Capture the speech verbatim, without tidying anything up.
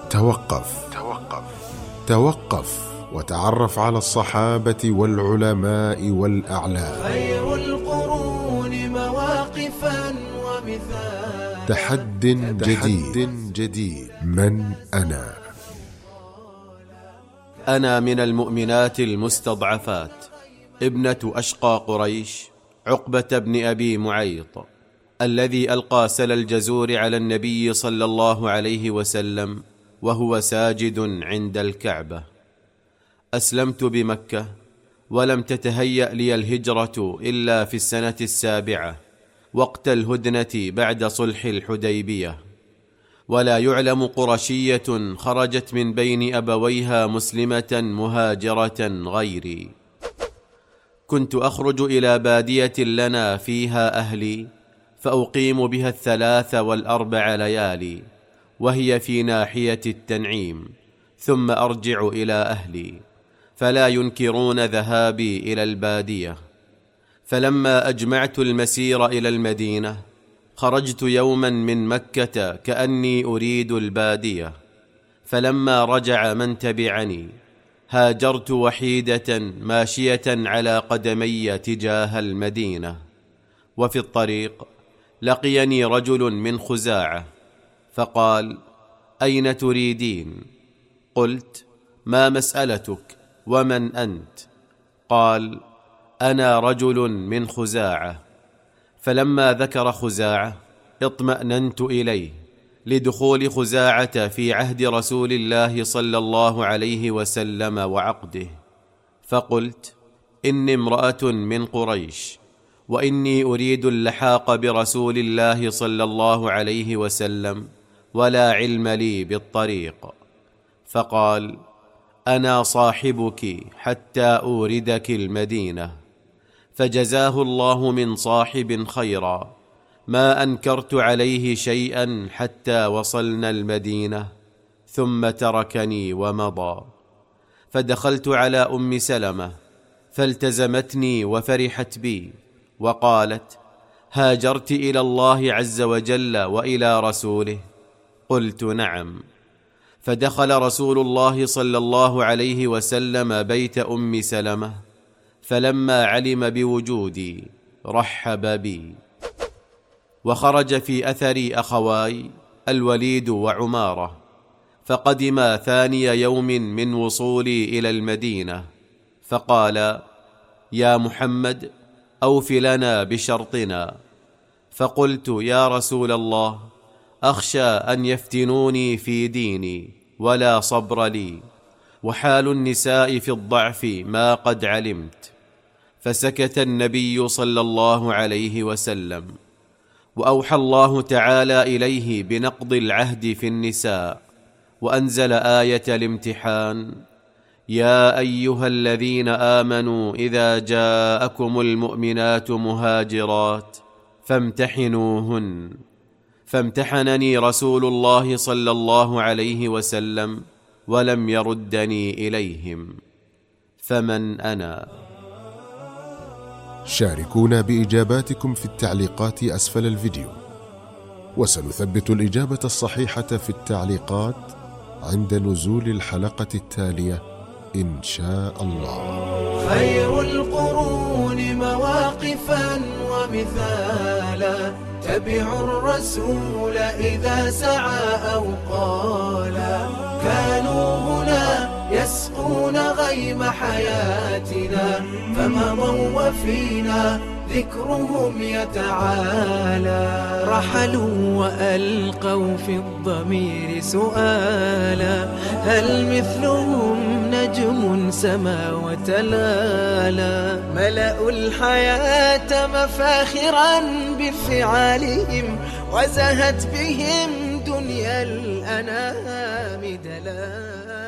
توقف توقف توقف وتعرف على الصحابة والعلماء والأعلام. خير القرون مواقفا ومثالا. تحد جديد جديد. من أنا؟ أنا من المؤمنات المستضعفات، ابنة أشقى قريش، عقبة بن أبي معيط، الذي ألقى سل الجزور على النبي صلى الله عليه وسلم وهو ساجد عند الكعبة. أسلمت بمكة، ولم تتهيأ لي الهجرة إلا في السنة السابعة وقت الهدنة بعد صلح الحديبية، ولا يعلم قرشية خرجت من بين أبويها مسلمة مهاجرة غيري. كنت أخرج إلى بادية لنا فيها أهلي، فأقيم بها الثلاث والأربع ليالي، وهي في ناحية التنعيم، ثم أرجع إلى أهلي، فلا ينكرون ذهابي إلى البادية. فلما أجمعت المسير إلى المدينة، خرجت يوما من مكة كأني أريد البادية، فلما رجع من تبعني هاجرت وحيدة ماشية على قدمي تجاه المدينة. وفي الطريق لقيني رجل من خزاعة فقال: أين تريدين؟ قلت: ما مسألتك ومن أنت؟ قال: أنا رجل من خزاعة. فلما ذكر خزاعة اطمأننت إليه، لدخول خزاعة في عهد رسول الله صلى الله عليه وسلم وعقده، فقلت: إني امرأة من قريش، وإني أريد اللحاق برسول الله صلى الله عليه وسلم، ولا علم لي بالطريق. فقال: أنا صاحبك حتى أوردك المدينة. فجزاه الله من صاحب خيرا، ما أنكرت عليه شيئا حتى وصلنا المدينة، ثم تركني ومضى. فدخلت على أم سلمة فالتزمتني وفرحت بي، وقالت: هاجرت إلى الله عز وجل وإلى رسوله؟ قلت: نعم. فدخل رسول الله صلى الله عليه وسلم بيت أم سلمة، فلما علم بوجودي رحب بي. وخرج في أثري أخواي الوليد وعمارة، فقدما ثاني يوم من وصولي إلى المدينة، فقال: يا محمد، أوف لنا بشرطنا. فقلت: يا رسول الله، أخشى أن يفتنوني في ديني، ولا صبر لي، وحال النساء في الضعف ما قد علمت. فسكت النبي صلى الله عليه وسلم، وأوحى الله تعالى إليه بنقض العهد في النساء، وأنزل آية الامتحان: يا أيها الذين آمنوا إذا جاءكم المؤمنات مهاجرات فامتحنوهن. فامتحنني رسول الله صلى الله عليه وسلم ولم يردني إليهم. فمن أنا؟ شاركونا بإجاباتكم في التعليقات أسفل الفيديو، وسنثبت الإجابة الصحيحة في التعليقات عند نزول الحلقة التالية إن شاء الله. خير القرون مواقفا ومثالا، تبعوا الرسول إذا سعى أو قالا. كانوا هنا يسقون غيم حياتنا، فمضوا وفينا ذكرهم يتعالى. رحلوا وألقوا في الضمير سؤالا: هل مثلهم نجم سما وتلالا؟ ملأوا الحياة مفاخرا بفعالهم، وزهت بهم دنيا الأنام دلالا.